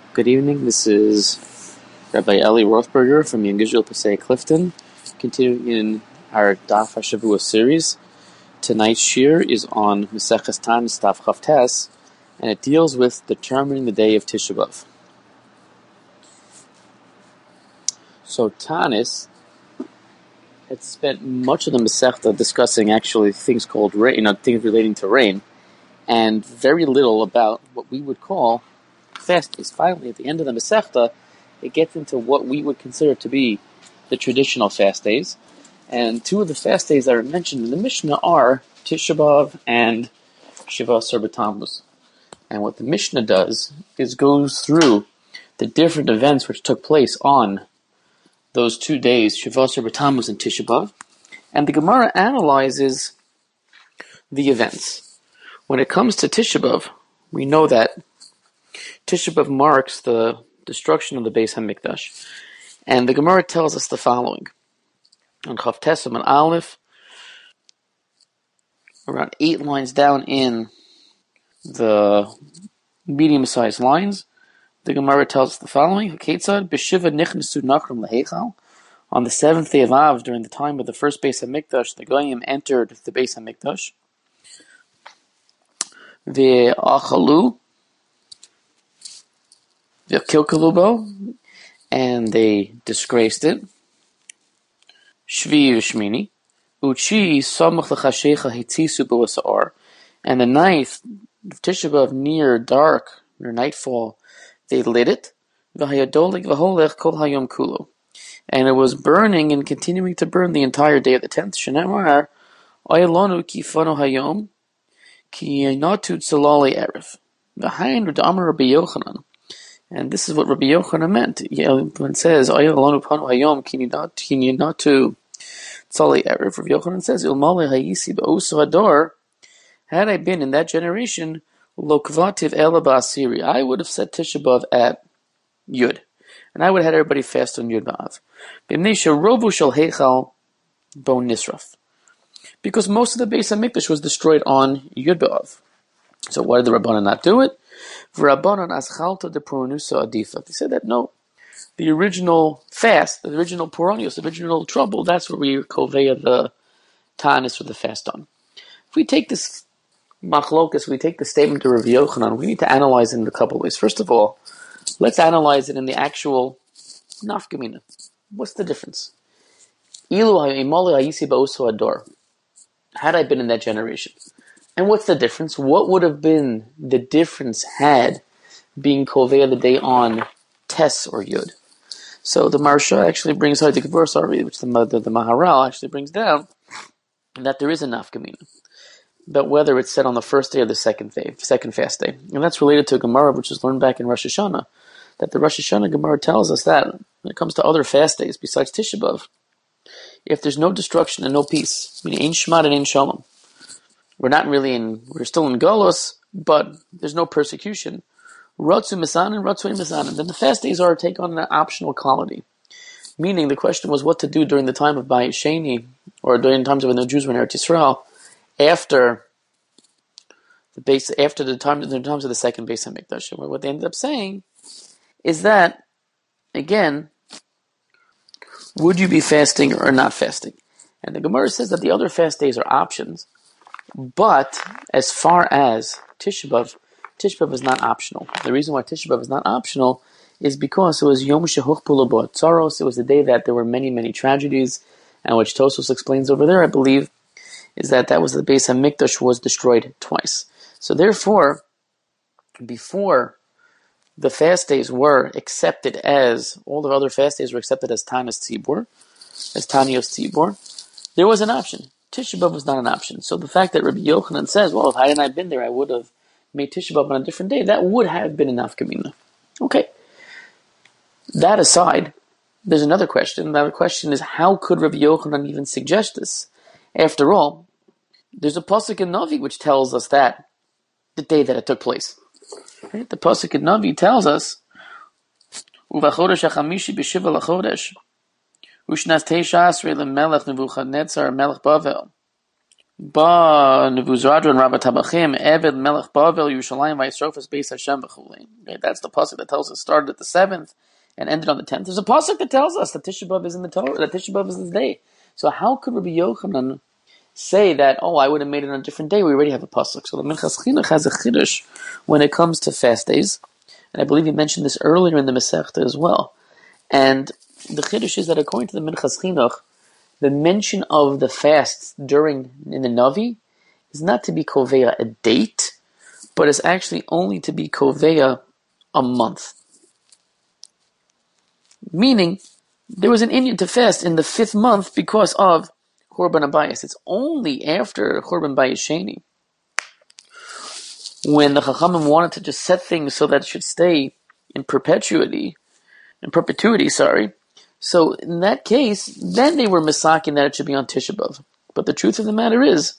Good evening. This is Rabbi Eli Rothberger from Young Israel Passaic Clifton, continuing in our Daf HaShavua series. Tonight's shir is on Maseches Tanis Daf Chav Tes, and it deals with determining the day of Tisha B'Av. So Tanis had spent much of the Masechta discussing actually things called rain, things relating to rain, and very little about what we would call fast days. Finally, at the end of the Masechta, it gets into what we would consider to be the traditional fast days. And two of the fast days that are mentioned in the Mishnah are Tisha B'Av and Shiva Asar B'Tammuz. And what the Mishnah does is goes through the different events which took place on those 2 days, Shiva Asar B'Tammuz and Tisha B'Av, and the Gemara analyzes the events. When it comes to Tisha B'Av, we know that Tisha B'Av marks the destruction of the Beis HaMikdash. And the Gemara tells us the following. On Chav Tes and Aleph, around 8 lines down in the medium-sized lines, the Gemara tells us the following. Ketzad b'shiva nichnesu nachrim leheichal. On the 7th day of Av, during the time of the first Beis HaMikdash, the Goyim entered the Beis HaMikdash. Ve'achalu, ve'kilkalu bo, and they disgraced it. Shvi v'shmini, uchi samach l'chashecha hitzisu b'wasa'ar, and the 9th of Tisha B'Av, near dark, near nightfall, they lit it. V'hayadolik v'holech kol hayom kulo, and it was burning and continuing to burn the entire day of the 10th. Shenemar, ayalonu ki fano hayom, ki natu tzalali erev. V'hayin v'damar Rabbi Yochanan. And this is what Rabbi Yochanan meant. When it says, ayalonu pano hayom, ki natu tzalali erev, Rabbi Yochanan says, ilmale hayisi ba'usu hador, had I been in that generation, lo kvativ ela ba'asiri, I would have said Tisha B'Av at Yud. And I would have had everybody fast on Yud B'Av. Rovu shel heichal bo nisraf. Because most of the Beis HaMikdash was destroyed on Yud B'Av. So why did the Rabbanan not do it? V'Rabbanan aschalta de puranusa adifa. They said that no, the original fast, the original puranius, the original trouble, that's where we koveya the tanis for the fast on. If we take this machlokas, we take the statement to Rav Yochanan, we need to analyze it in a couple of ways. First of all, let's analyze it in the actual nafkamina. What's the difference? Had I been in that generation. And what's the difference? What would have been the difference had being Koveya the day on Tes or Yud? So the Maharsha actually brings out the Gebur Sari, which the Maharal actually brings down, that there is a nafkamina. But whether it's said on the first day or the second fast day. And that's related to Gemara, which is learned back in Rosh Hashanah, that the Rosh Hashanah Gemara tells us that when it comes to other fast days besides Tisha B'Av, if there's no destruction and no peace, meaning Ein Shmat and Ein Shalom, we're still in Golos, but there's no persecution. Ratzu Misan and Ratzu Misan, then the fast days take on an optional quality. Meaning the question was what to do during the time of Bayit Sheni, or during times when the Jews were in Eretz Yisrael, after the times of the second Beis HaMikdash. What they ended up saying is that, again, would you be fasting or not fasting? And the Gemara says that the other fast days are options, but as far as Tisha B'Av is not optional. The reason why Tisha B'Av is not optional is because it was Yom Shehuchpulu Bo Tzaros. It was the day that there were many, many tragedies, and which Tosos explains over there, I believe, is that was the Beis HaMikdash was destroyed twice. So therefore, before the fast days were accepted as, all the other fast days were accepted as Tanis Tzibur, as Tanios Tzibur, there was an option. Tisha B'Av was not an option. So the fact that Rabbi Yochanan says, well, if I hadn't been there, I would have made Tisha B'Av on a different day, that would have been enough kamina. Okay. That aside, there's another question. Now the question is, how could Rabbi Yochanan even suggest this? After all, there's a pasuk in Navi which tells us that the day that it took place. Right? The pasuk in Navi tells us, "Uvachodesh hachamishi b'shiva lachodesh, ushnas teisha asrei lemelech Nebuchadnezzar melech Bavel, Ba Nebuzradan Rabba Tabachim Eved Melech Bavel Yerushalayim Vayisrofas Beis Hashem B'Chulei. That's the pasuk that tells us started at the 7th and ended on the 10th. There's a pasuk that tells us that Tisha B'Av is in the Torah, that Tisha B'Av is this day. So how could Rabbi Yochanan say that, I would have made it on a different day? We already have a pasuk. So the Minchas Chinuch has a chiddush when it comes to fast days. And I believe he mentioned this earlier in the Masechta as well. And the chiddush is that according to the Minchas Chinuch, the mention of the fasts in the Navi is not to be koveya a date, but it's actually only to be koveya a month. Meaning, there was an Indian to fast in the 5th month because of Churban Abayis. It's only after Churban Bayis Sheni, when the Chachamim wanted to just set things so that it should stay in perpetuity. So in that case, then they were misaking that it should be on Tisha B'Av. But the truth of the matter is,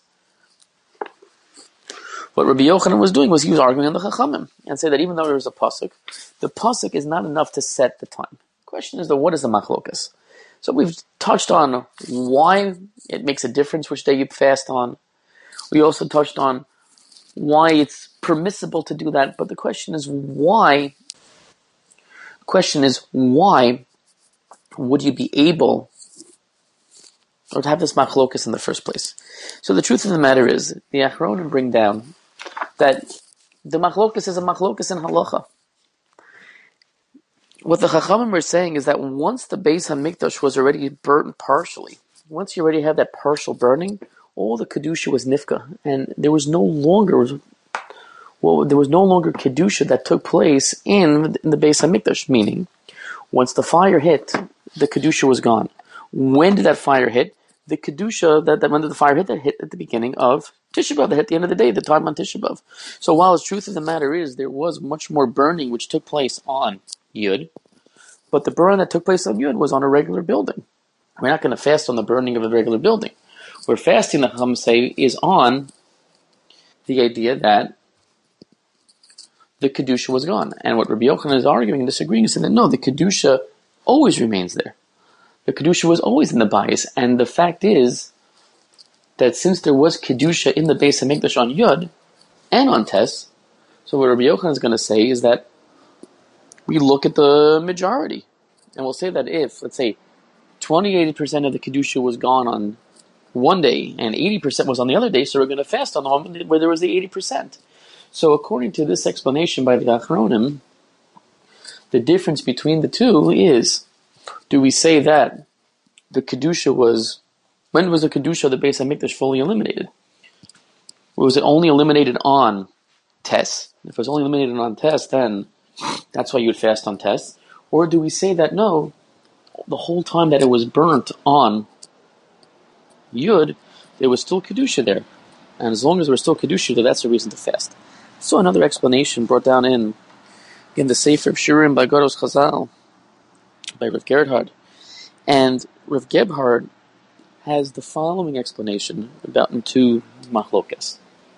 what Rabbi Yochanan was doing was he was arguing on the Chachamim and said that even though there was a pasuk, the pasuk is not enough to set the time. The question is, though, what is the machlokas? So we've touched on why it makes a difference which day you fast on. We also touched on why it's permissible to do that. But the question is why would you be able or to have this machlokas in the first place? So the truth of the matter is, the Achronim bring down that the machlokas is a machlokas in halacha. What the Chachamim are saying is that once the Beis HaMikdash was already burnt partially, once you already have that partial burning, all the kedusha was nifka, and there was no longer kedusha that took place in the Beis HaMikdash. Meaning, once the fire hit, the kedusha was gone. When did that fire hit? The kedusha when did the fire hit? That hit at the beginning of Tisha B'Av. That hit at the end of the day, the time on Tisha B'Av. So while the truth of the matter is there was much more burning which took place on Yud, but the burn that took place on Yud was on a regular building. We're not going to fast on the burning of a regular building. We're fasting, the Chacham say, is on the idea that the kedusha was gone. And what Rabbi Yochanan is arguing and disagreeing is that no, the kedusha always remains there. The kedusha was always in the bayis, and the fact is that since there was kedusha in the Beis HaMikdash on Yud and on Tes, so what Rabbi Yochanan is going to say is that we look at the majority, and we'll say that if, let's say, 80% of the kedusha was gone on one day and 80% was on the other day, so we're going to fast on the one where there was the 80%. So according to this explanation by the Achronim, the difference between the two is, do we say that the kedusha when was the kedusha of the Beis HaMikdash fully eliminated? Was it only eliminated on Tes? If it was only eliminated on Tes, then that's why you would fast on Tes. Or do we say that no, the whole time that it was burnt on Yud, there was still kedusha there, and as long as there was still kedusha there, that's the reason to fast. So another explanation brought down in the Sefer of Shurim by Goros Chazal, by Rav Gerhard. And Rav Gebhard has the following explanation about in two machlokas.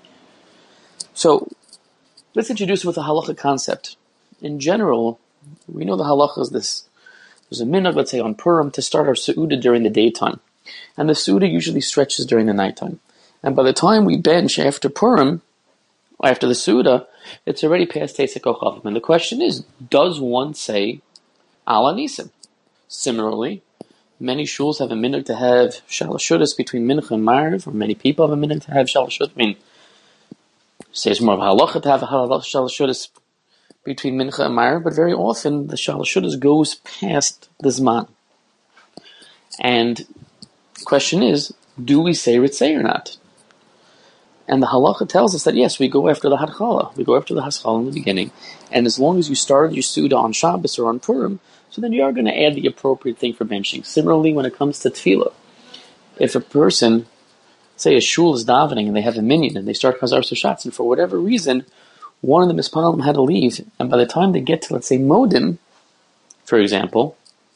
So, let's introduce it with a halacha concept. In general, we know the halacha is this. There's a minhag, let's say on Purim, to start our Seudah during the daytime. And the Seudah usually stretches during the nighttime. And by the time we bench after Purim, after the Seudah, it's already past Teisek Ochavim. And the question is, does one say Ala Nisim? Similarly, many shuls have a minhag to have shalashudas between Mincha and Ma'ariv, or many people have a minhag to have shalashudas. Say it's more of a halacha to have a shalashudas between Mincha and Ma'ariv, but very often the shalashudas goes past the Zman. And the question is, do we say Ritzei or not? And the halacha tells us that yes, we go after the Hatchala. We go after the Haschala in the beginning. And as long as you started your Seudah on Shabbos or on Purim, so then you are going to add the appropriate thing for benching. Similarly, when it comes to Tefillah, if a person, say a shul is davening and they have a minyan and they start Chazar Sushatz, and for whatever reason, one of the mispalim had to leave, and by the time they get to, let's say, Modim, for example,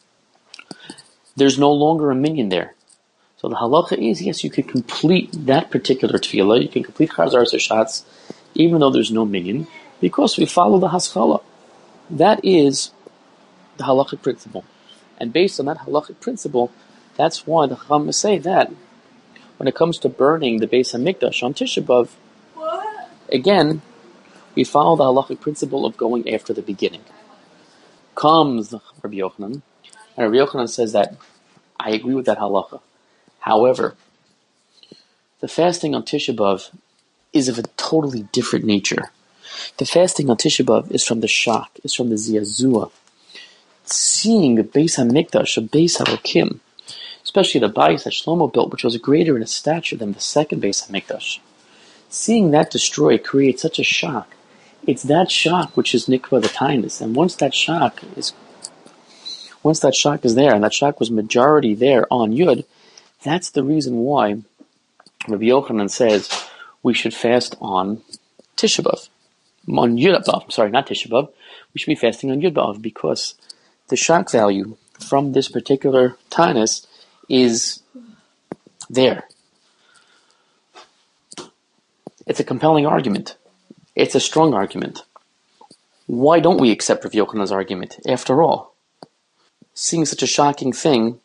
there's no longer a minyan there. So the halacha is, yes, you could complete that particular tefillah, you can complete Chazar Sushatz, even though there's no minyan, because we follow the Haschala. That is the halachic principle. And based on that halachic principle, that's why the Chacham say that when it comes to burning the Beis HaMikdash on Tisha B'Av, again, we follow the halachic principle of going after the beginning. Comes Rabbi Yochanan, and Rabbi Yochanan says that I agree with that halacha. However, the fasting on Tisha B'Av is of a totally different nature. The fasting on Tisha B'Av is from the shock, is from the ziyazua. Seeing the Beis HaMikdash, the Beis HaElokim, especially the Bayis that Shlomo built, which was greater in a stature than the second Beis HaMikdash. Seeing that destroyed creates such a shock. It's that shock which is nikva the tainus, and once that shock is there, and that shock was majority there on Yud, that's the reason why Rabbi Yochanan says we should fast on Tisha B'Av. On Yud B'Av, sorry, not Tisha B'Av. We should be fasting on Yud B'Av because the shock value from this particular tainus is there. It's a compelling argument. It's a strong argument. Why don't we accept Rav Yochanan's argument? After all, seeing such a shocking thing,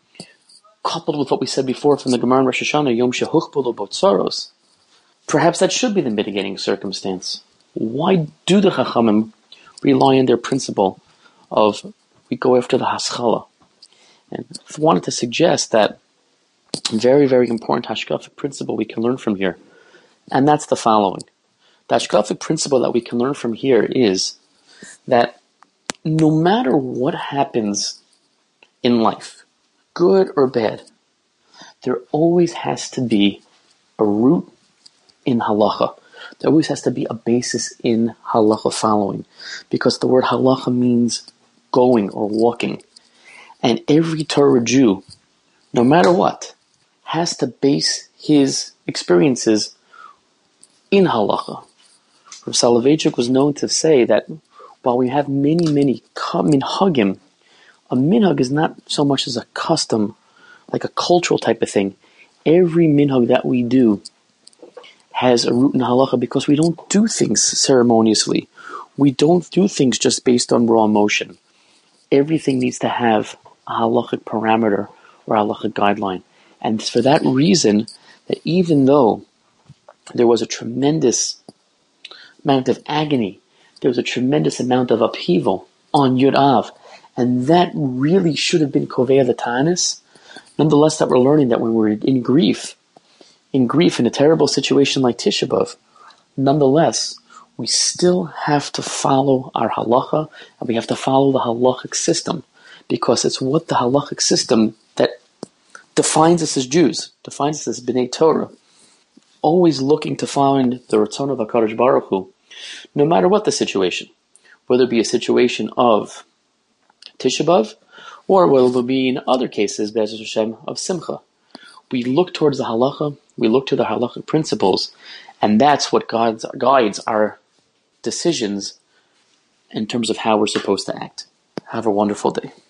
coupled with what we said before from the Gemara in Rosh Hashanah, Yom Shehuchbolu Botzaros, perhaps that should be the mitigating circumstance. Why do the Chachamim rely on their principle of we go after the Haskalah? And I wanted to suggest that very, very important hashkafic principle we can learn from here, and that's the following. The hashkafic principle that we can learn from here is that no matter what happens in life, good or bad, there always has to be a root in halacha. There always has to be a basis in halacha following, because the word halacha means going or walking. And every Torah Jew, no matter what, has to base his experiences in halacha. Rav Soloveitchik was known to say that while we have many minhagim, a minhag is not so much as a custom, like a cultural type of thing. Every minhag that we do has a root in halacha because we don't do things ceremoniously. We don't do things just based on raw emotion. Everything needs to have a halachic parameter or a halachic guideline. And for that reason, that even though there was a tremendous amount of agony, there was a tremendous amount of upheaval on Yud Av, and that really should have been Kovea the Tanis, nonetheless that we're learning that when we're in grief, in a terrible situation like Tisha B'Av, nonetheless, we still have to follow our halacha, and we have to follow the halachic system, because it's what the halachic system that defines us as Jews, defines us as B'nai Torah, always looking to find the Ratzon of HaKadosh Baruch Hu, no matter what the situation, whether it be a situation of Tisha B'Av, or whether it be in other cases, Be'ezus Hashem, of Simcha. We look towards the halacha, we look to the halachic principles, and that's what guides our decisions in terms of how we're supposed to act. Have a wonderful day.